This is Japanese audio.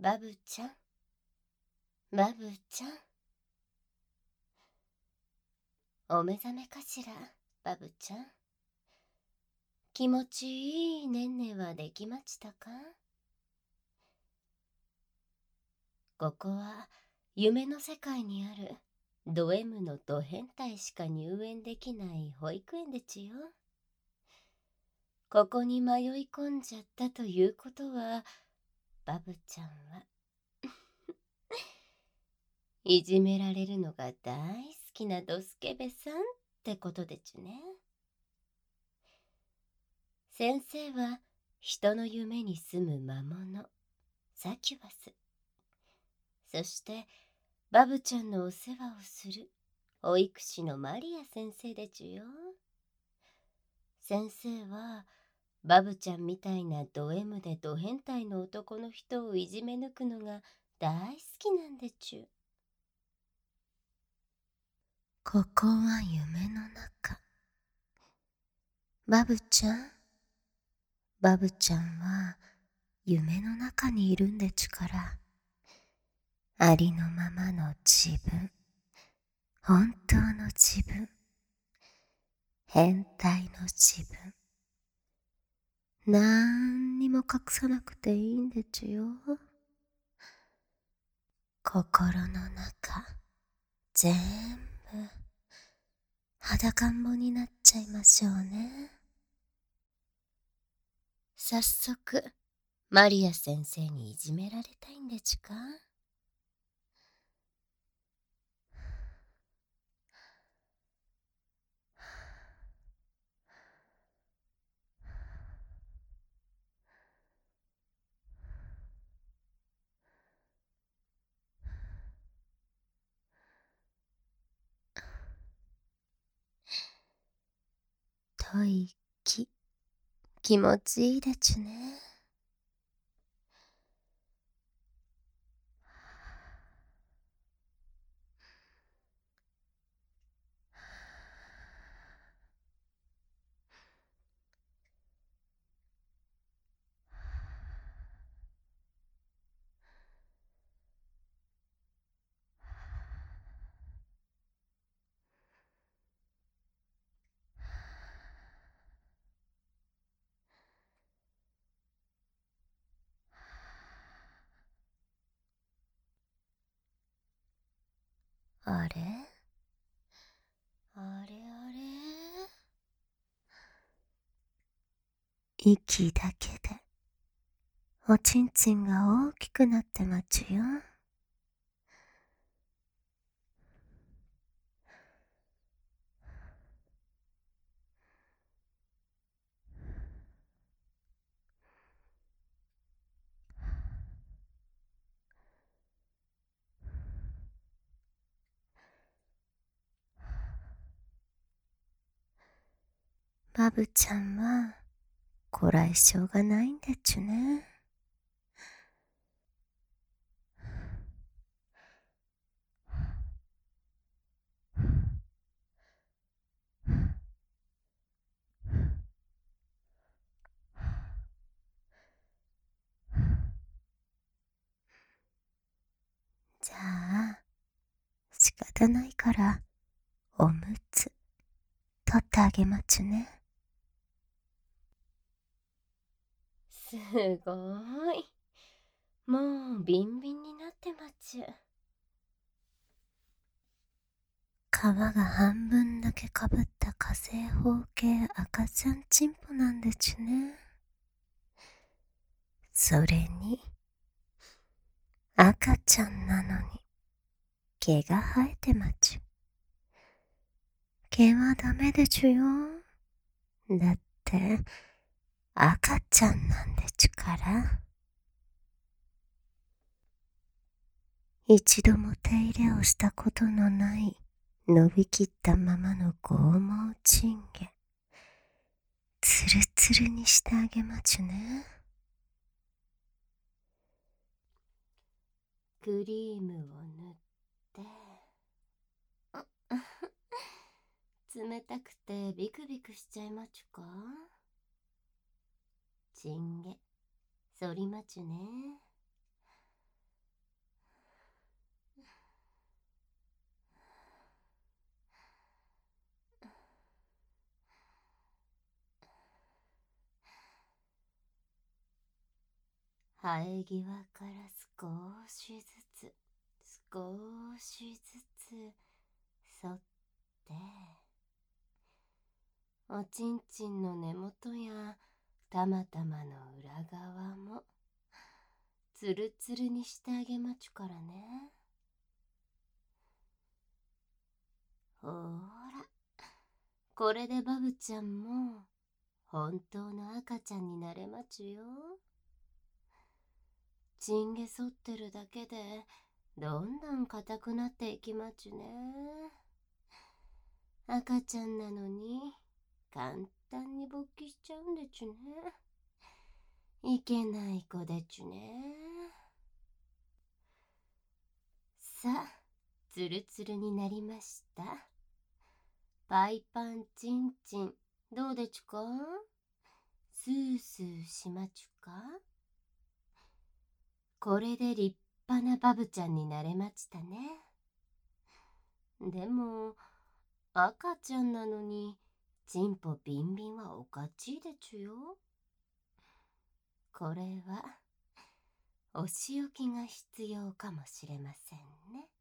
バブちゃん、バブちゃん。お目覚めかしら、バブちゃん。気持ちいいねんねはできましたか？ここは夢の世界にあるド M のド変態しか入園できない保育園でちよ。ここに迷い込んじゃったということは、バブちゃんはいじめられるのが大好きなドスケベさんってことでちゅね。先生は人の夢に住む魔物、サキュバス。そしてバブちゃんのお世話をする保育士のマリア先生でちゅよ。先生はバブちゃんみたいなド M でド変態の男の人をいじめ抜くのが大好きなんでちゅ。ここは夢の中。バブちゃん、バブちゃんは夢の中にいるんでちゅから。ありのままの自分、本当の自分、変態の自分。なんにも隠さなくていいんでちゅよ。心の中、全部裸んぼになっちゃいましょうね。早速、マリア先生にいじめられたいんでちゅか？吐息、気持ちいいでちゅね。あれあれあれ、息だけでおちんちんが大きくなってまちゅよ。バブちゃんはこらえ性がないんでちゅね。じゃあ仕方ないからおむつ取ってあげまちゅね。すごーい。もうビンビンになってまちゅ。皮が半分だけかぶった火星方形赤ちゃんチンポなんでちゅね。それに赤ちゃんなのに毛が生えてまちゅ。毛はダメでちゅよ。だって赤ちゃんなんでちゅから。一度も手入れをしたことのない伸びきったままの剛毛チンゲ、ツルツルにしてあげまちゅね。クリームを塗って冷たくてビクビクしちゃいまちゅか？チンゲ、反りまちゅね。 生え際から少しずつ、少しずつ沿って、おちんちんの根元やたまたまの裏側もつるつるにしてあげまちゅからね。ほーら、これでバブちゃんも本当の赤ちゃんになれまちゅよ。チンゲ剃ってるだけでどんどん硬くなっていきまちゅね。赤ちゃんなのに簡単に勃起しちゃうんでちゅね。いけない子でちゅね。さあ、つるつるになりました。パイパンチンチン、どうでちゅか？スースーしまちゅか？これで立派なバブちゃんになれましたね。でも、赤ちゃんなのに、チンポビンビンはおかちいでちゅよ。これは、お仕置きが必要かもしれませんね。